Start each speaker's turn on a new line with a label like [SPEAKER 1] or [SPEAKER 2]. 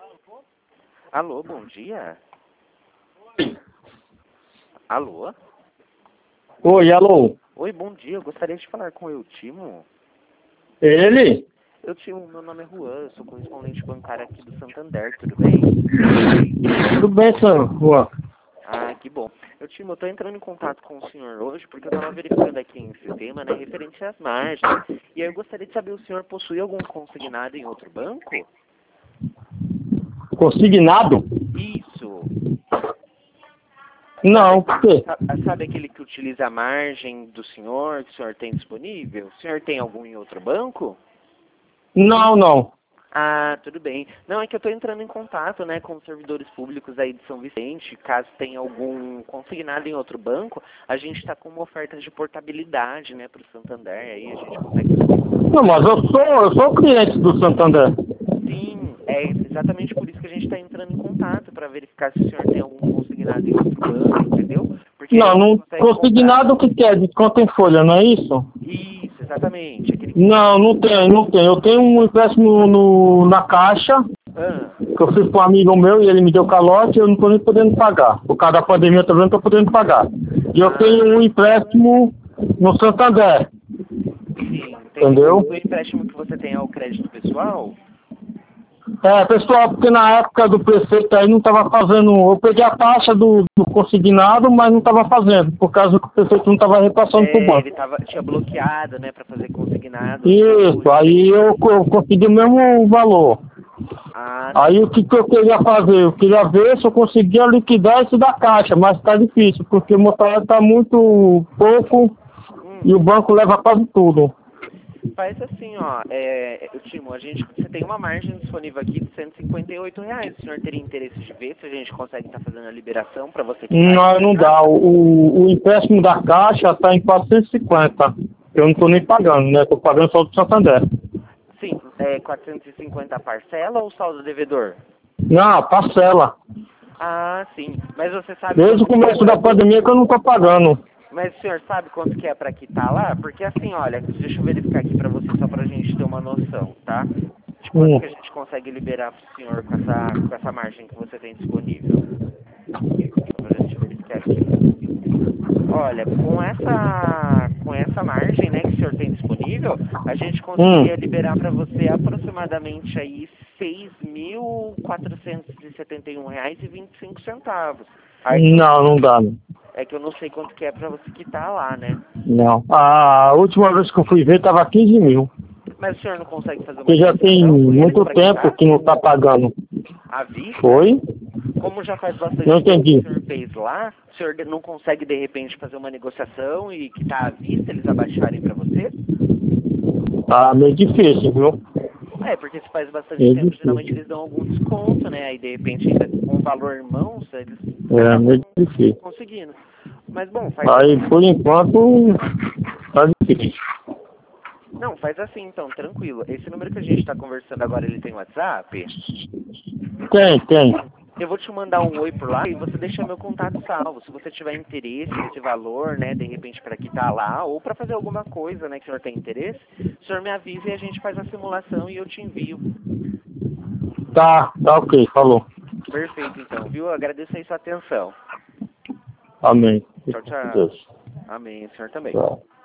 [SPEAKER 1] Alô, bom dia. Alô?
[SPEAKER 2] Oi, alô?
[SPEAKER 1] Oi, bom dia. Eu gostaria de falar com o Eutimo.
[SPEAKER 2] Ele?
[SPEAKER 1] Eutimo, meu nome é Juan, eu sou correspondente bancário aqui do Santander, tudo bem?
[SPEAKER 2] Tudo bem, senhor? Juan?
[SPEAKER 1] Ah, que bom. Eutimo, eu estou entrando em contato com o senhor hoje porque eu estava verificando aqui em sistema, né, referente às margens. E aí eu gostaria de saber, o senhor possui algum consignado em outro banco?
[SPEAKER 2] Consignado?
[SPEAKER 1] Isso.
[SPEAKER 2] Não, por quê?
[SPEAKER 1] Sabe aquele que utiliza a margem do senhor, que o senhor tem disponível? O senhor tem algum em outro banco?
[SPEAKER 2] Não, não.
[SPEAKER 1] Ah, tudo bem. Não, é que eu estou entrando em contato, né, com os servidores públicos aí de São Vicente. Caso tenha algum consignado em outro banco, a gente está com uma oferta de portabilidade, né, para o Santander. Aí a gente consegue...
[SPEAKER 2] Não, mas eu sou cliente do Santander.
[SPEAKER 1] Sim, é exatamente por isso que a gente está entrando em contato, para verificar se o senhor tem algum consignado em outro banco, entendeu? Porque aí a
[SPEAKER 2] Não,
[SPEAKER 1] gente
[SPEAKER 2] não.
[SPEAKER 1] consegue
[SPEAKER 2] Consignado o que quer? Desconto em folha, não é isso?
[SPEAKER 1] Isso, exatamente. Aquele...
[SPEAKER 2] Não, não tem, não tem. Eu tenho um empréstimo na Caixa,
[SPEAKER 1] Ah,
[SPEAKER 2] que eu fiz com um amigo meu e ele me deu calote e eu não estou nem podendo pagar. Por causa da pandemia também não estou podendo pagar. E eu tenho um empréstimo no Santander,
[SPEAKER 1] sim.
[SPEAKER 2] entendeu?
[SPEAKER 1] O empréstimo que você tem é o crédito pessoal?
[SPEAKER 2] É, pessoal, porque na época do prefeito aí não estava fazendo. Eu peguei a taxa do consignado, mas não estava fazendo, por causa que o prefeito não estava repassando para o
[SPEAKER 1] É, ele
[SPEAKER 2] banco.
[SPEAKER 1] tinha bloqueado, né, para fazer consignado.
[SPEAKER 2] Isso, aí eu consegui o mesmo valor.
[SPEAKER 1] Ah,
[SPEAKER 2] Aí o que eu queria fazer? Eu queria ver se eu conseguia liquidar isso da caixa, mas está difícil, porque o meu salário está muito pouco e o banco leva quase tudo.
[SPEAKER 1] faz assim, ó, Timo, você tem uma margem disponível aqui de R$ 158. O senhor teria interesse de ver se a gente consegue estar fazendo a liberação para você quitar isso
[SPEAKER 2] Não,
[SPEAKER 1] mais
[SPEAKER 2] não dá.
[SPEAKER 1] rápido?
[SPEAKER 2] O empréstimo da caixa está em 450. Eu não estou nem pagando, né? Estou pagando só do Santander.
[SPEAKER 1] Sim, é 450 a parcela ou saldo devedor?
[SPEAKER 2] Não, parcela.
[SPEAKER 1] Ah, sim. Mas você sabe
[SPEAKER 2] Desde o
[SPEAKER 1] quanto que é
[SPEAKER 2] começo da pandemia que eu não estou pagando.
[SPEAKER 1] Mas o senhor sabe quanto que é para quitar lá? Porque assim, olha, deixa eu verificar aqui para você só para a gente ter uma noção, tá? De quanto que a gente consegue liberar para o senhor com essa margem que você tem disponível. Só para a gente verificar aqui. Olha, com essa margem, né, que o senhor tem disponível, a gente conseguiria liberar para você aproximadamente aí R$ 6.471,25. Aí
[SPEAKER 2] Não, não dá. Não.
[SPEAKER 1] é que eu não sei quanto que é para você quitar lá, né?
[SPEAKER 2] Não. A última vez que eu fui ver estava 15 mil.
[SPEAKER 1] Mas o senhor não consegue fazer uma
[SPEAKER 2] Porque já tem
[SPEAKER 1] negociação com eles
[SPEAKER 2] muito
[SPEAKER 1] para
[SPEAKER 2] tempo
[SPEAKER 1] quitar?
[SPEAKER 2] que não está pagando.
[SPEAKER 1] À vista?
[SPEAKER 2] Foi?
[SPEAKER 1] Como já faz bastante
[SPEAKER 2] Não
[SPEAKER 1] tempo que o
[SPEAKER 2] entendi.
[SPEAKER 1] senhor fez lá, o senhor não consegue de repente fazer uma negociação e quitar à vista, eles abaixarem para você?
[SPEAKER 2] Tá meio difícil, viu?
[SPEAKER 1] É, porque se faz bastante
[SPEAKER 2] Meio
[SPEAKER 1] tempo, geralmente
[SPEAKER 2] difícil.
[SPEAKER 1] eles dão algum desconto, né? Aí de repente ainda com o valor em mãos, eles
[SPEAKER 2] É,
[SPEAKER 1] acabam
[SPEAKER 2] meio difícil.
[SPEAKER 1] conseguindo. Mas bom, faz
[SPEAKER 2] Aí,
[SPEAKER 1] assim.
[SPEAKER 2] por enquanto, tá difícil.
[SPEAKER 1] Não, faz assim então, tranquilo. Esse número que a gente está conversando agora, ele tem WhatsApp?
[SPEAKER 2] Tem.
[SPEAKER 1] Eu vou te mandar um oi por lá e você deixa meu contato salvo. Se você tiver interesse nesse valor, né, de repente para quitar lá ou para fazer alguma coisa, né, que o senhor tem interesse, o senhor me avisa e a gente faz a simulação e eu te envio.
[SPEAKER 2] Tá ok, falou.
[SPEAKER 1] Perfeito, então, viu? Eu agradeço aí sua atenção.
[SPEAKER 2] Amém.
[SPEAKER 1] Tchau, tchau.
[SPEAKER 2] Deus.
[SPEAKER 1] Amém, o senhor também.
[SPEAKER 2] Tchau.